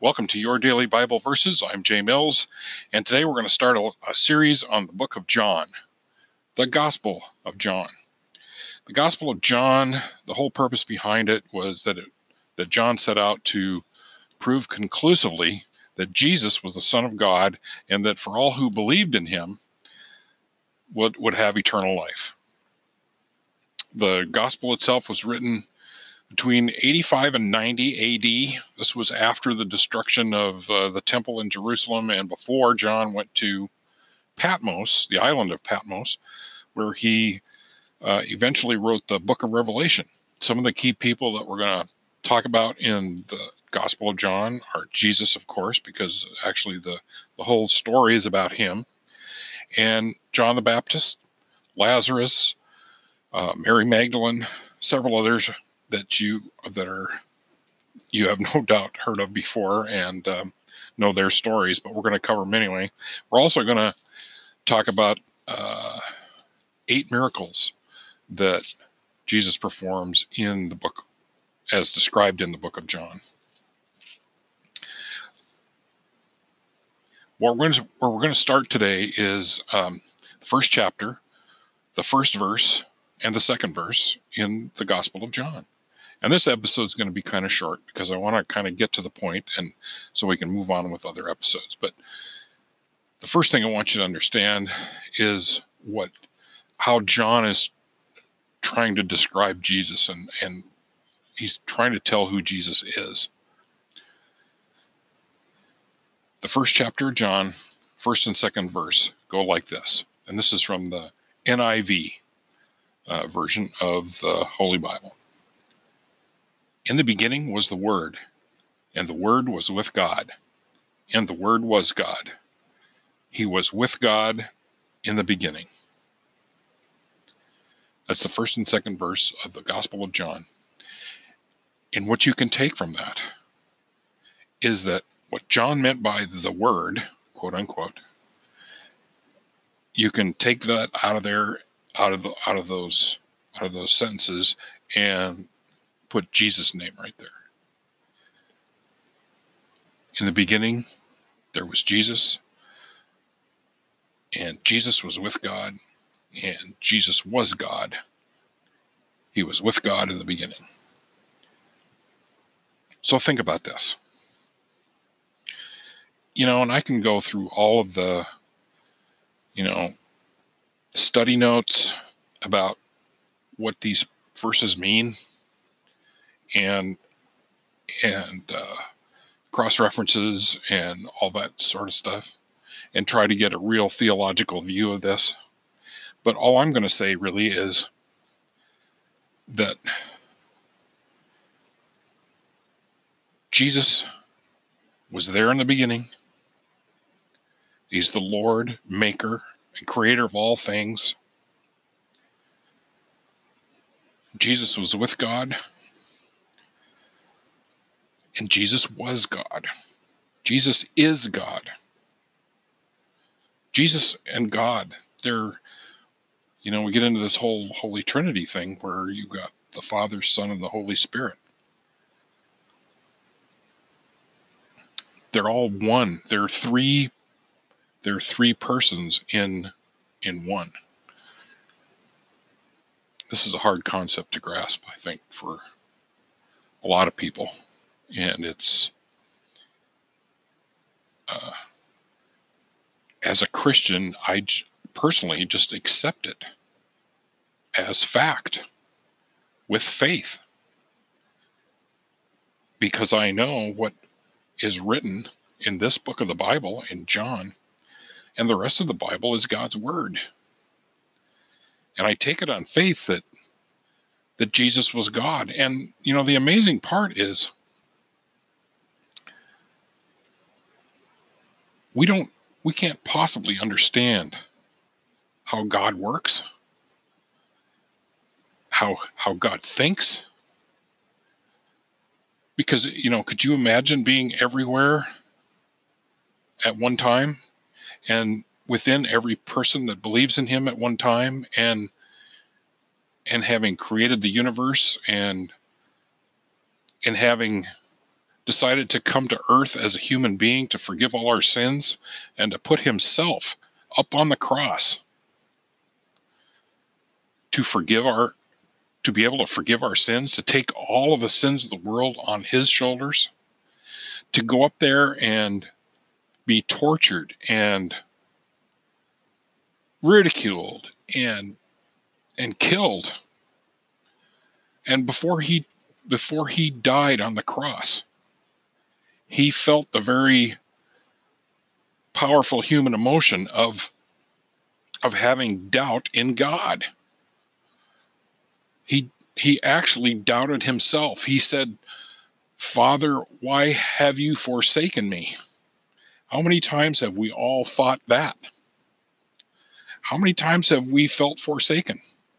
Welcome to Your Daily Bible Verses. I'm Jay Mills, and today we're going to start a series on the book of John, the Gospel of John. The Gospel of John, the whole purpose behind it was that John set out to prove conclusively that Jesus was the Son of God and that for all who believed in him would have eternal life. The Gospel itself was written between 85 and 90 A.D. This was after the destruction of the temple in Jerusalem and before John went to Patmos, the island of Patmos, where he eventually wrote the book of Revelation. Some of the key people that we're going to talk about in the Gospel of John are Jesus, of course, because actually the whole story is about him, and John the Baptist, Lazarus, Mary Magdalene, several others that you have no doubt heard of before and know their stories, but we're going to cover them anyway. We're also going to talk about 8 miracles that Jesus performs in the book, as described in the book of John. Where we're going to start today is the first chapter, the first verse, and the second verse in the Gospel of John. And this episode is going to be kind of short because I want to kind of get to the point and so we can move on with other episodes. But the first thing I want you to understand is how John is trying to describe Jesus, and he's trying to tell who Jesus is. The first chapter of John, first and second verse, go like this. And this is from the NIV version of the Holy Bible. In the beginning was the Word, and the Word was with God, and the Word was God. He was with God in the beginning. That's the first and second verse of the Gospel of John. And what you can take from that is that what John meant by the Word, quote unquote, you can take that out of there, out of those sentences, and put Jesus' name right there. In the beginning, there was Jesus, and Jesus was with God, and Jesus was God. He was with God in the beginning. So think about this. And I can go through all of the, study notes about what these verses mean, and cross-references and all that sort of stuff, and try to get a real theological view of this. But all I'm going to say really is that Jesus was there in the beginning. He's the Lord, maker, and creator of all things. Jesus was with God. And Jesus was God. Jesus is God. Jesus and God, we get into this whole Holy Trinity thing where you've got the Father, Son, and the Holy Spirit. They're all one. They're three persons in one. This is a hard concept to grasp, I think, for a lot of people. And it's, as a Christian, I personally just accept it as fact with faith, because I know what is written in this book of the Bible, in John, and the rest of the Bible is God's Word. And I take it on faith that Jesus was God. And, the amazing part is we can't possibly understand how God works, how God thinks. Because, could you imagine being everywhere at one time, and within every person that believes in him at one time, and having created the universe and having decided to come to earth as a human being to forgive all our sins and to put himself up on the cross to be able to forgive our sins, to take all of the sins of the world on his shoulders, to go up there and be tortured and ridiculed and killed. And before he died on the cross, he felt the very powerful human emotion of having doubt in God. He actually doubted himself. He said, "Father, why have you forsaken me?" How many times have we all thought that? How many times have we felt forsaken?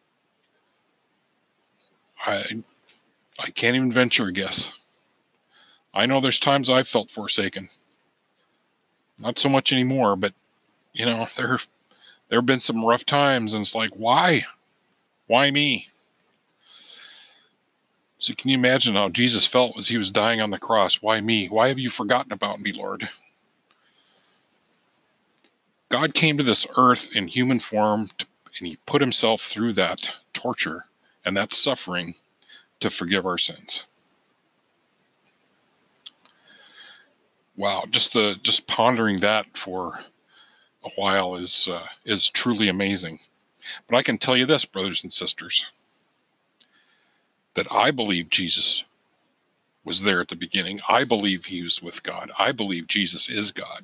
I can't even venture a guess. I know there's times I've felt forsaken. Not so much anymore, but there have been some rough times, and it's like, why? Why me? So can you imagine how Jesus felt as he was dying on the cross? Why me? Why have you forgotten about me, Lord? God came to this earth in human form, and he put himself through that torture and that suffering to forgive our sins. Wow, just pondering that for a while is truly amazing. But I can tell you this, brothers and sisters, that I believe Jesus was there at the beginning. I believe he was with God. I believe Jesus is God.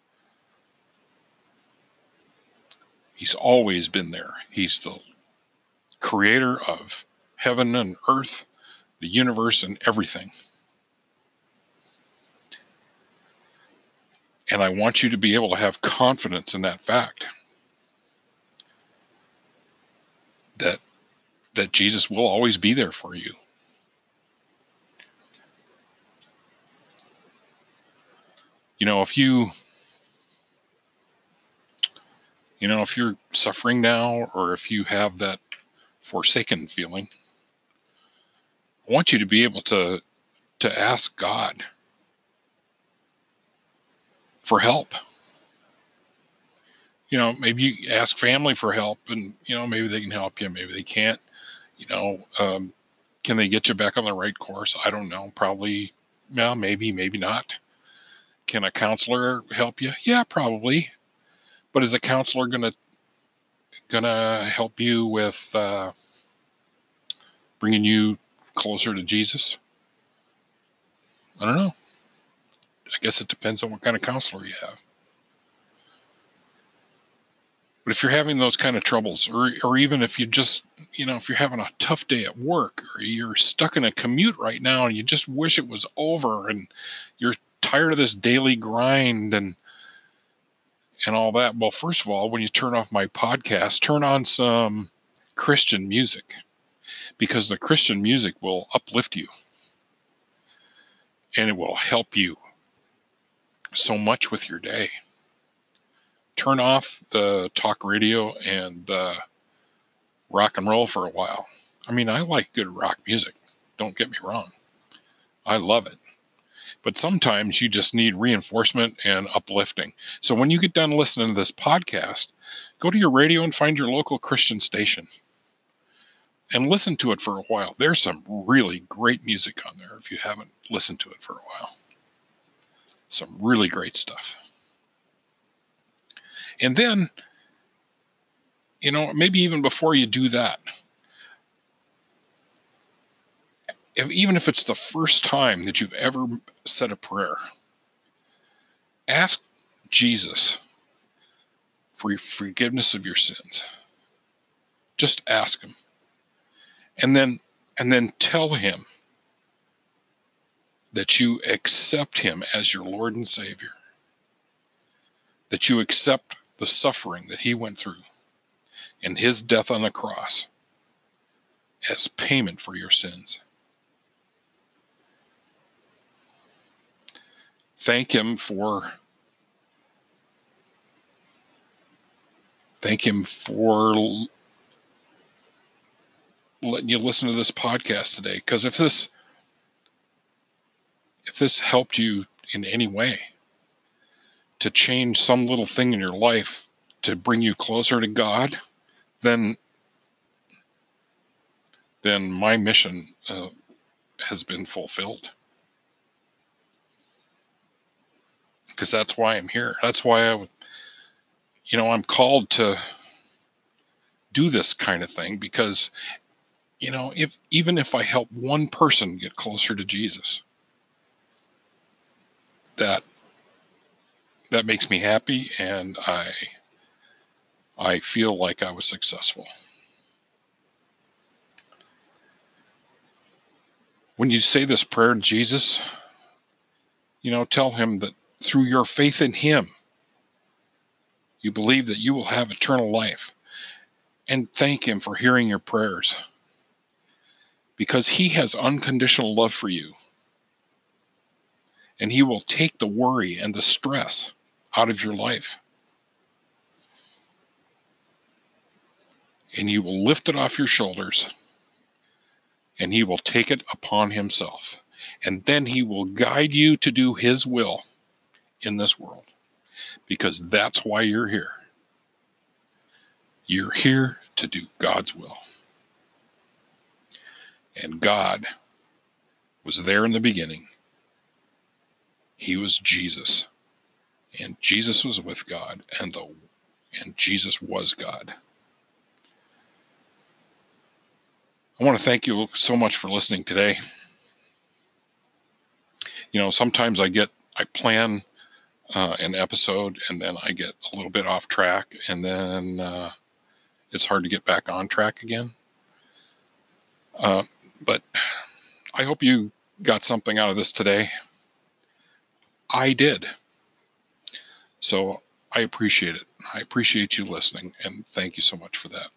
He's always been there. He's the creator of heaven and earth, the universe, and everything. And I want you to be able to have confidence in that fact. That Jesus will always be there for you. If you're suffering now, or if you have that forsaken feeling, I want you to be able to ask God for help. Maybe you ask family for help, and maybe they can help you, maybe they can't. Can they get you back on the right course? I don't know. Probably, yeah, maybe not. Can a counselor help you? Yeah, probably. But is a counselor gonna help you with bringing you closer to Jesus? I don't know. I guess it depends on what kind of counselor you have. But if you're having those kind of troubles, or even if you just, if you're having a tough day at work, or you're stuck in a commute right now and you just wish it was over, and you're tired of this daily grind and all that, well, first of all, when you turn off my podcast, turn on some Christian music, because the Christian music will uplift you and it will help you so much with your day. Turn off the talk radio and the rock and roll for a while. I mean, I like good rock music. Don't get me wrong. I love it. But sometimes you just need reinforcement and uplifting. So when you get done listening to this podcast, go to your radio and find your local Christian station and listen to it for a while. There's some really great music on there if you haven't listened to it for a while. Some really great stuff. And then, maybe even before you do that, even if it's the first time that you've ever said a prayer, ask Jesus for forgiveness of your sins. Just ask him. And then tell him that you accept him as your Lord and Savior. That you accept the suffering that he went through and his death on the cross as payment for your sins. Thank him for letting you listen to this podcast today. Because if if this helped you in any way to change some little thing in your life to bring you closer to God, then my mission has been fulfilled. Because that's why I'm here. That's why I'm called to do this kind of thing, because, even if I help one person get closer to Jesus, that makes me happy, and I feel like I was successful. When you say this prayer to Jesus, tell him that through your faith in him, you believe that you will have eternal life, and thank him for hearing your prayers, because he has unconditional love for you, and he will take the worry and the stress out of your life, and he will lift it off your shoulders, and he will take it upon himself, and then he will guide you to do his will in this world, because that's why you're here. You're here to do God's will. And God was there in the beginning. He was Jesus. And Jesus was with God, and Jesus was God. I want to thank you so much for listening today. Sometimes I plan an episode, and then I get a little bit off track, and then it's hard to get back on track again. But I hope you got something out of this today. I did. So I appreciate it. I appreciate you listening, and thank you so much for that.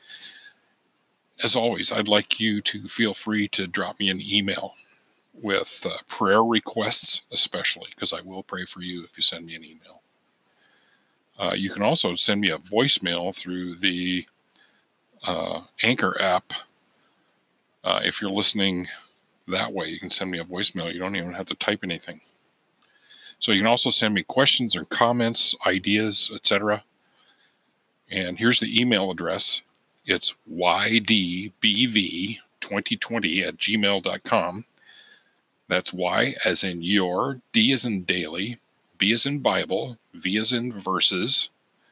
As always, I'd like you to feel free to drop me an email with prayer requests, especially, because I will pray for you if you send me an email. You can also send me a voicemail through the Anchor app. If you're listening that way, you can send me a voicemail. You don't even have to type anything. So you can also send me questions or comments, ideas, etc. And here's the email address. It's ydbv2020@gmail.com. That's Y as in your, D as in daily, B as in Bible, V as in verses,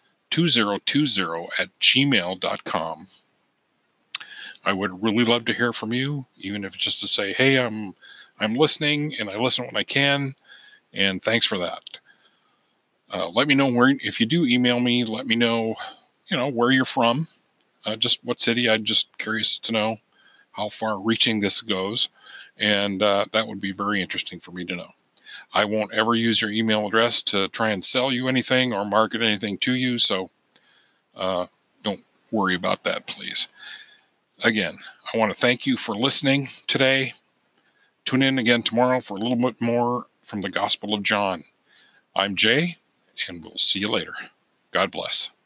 2020@gmail.com. I would really love to hear from you, even if it's just to say, hey, I'm listening, and I listen when I can, and thanks for that. Let me know if you do email me, let me know, where you're from, just what city. I'm just curious to know how far reaching this goes, and that would be very interesting for me to know. I won't ever use your email address to try and sell you anything or market anything to you, so don't worry about that, please. Again, I want to thank you for listening today. Tune in again tomorrow for a little bit more from the Gospel of John. I'm Jay, and we'll see you later. God bless.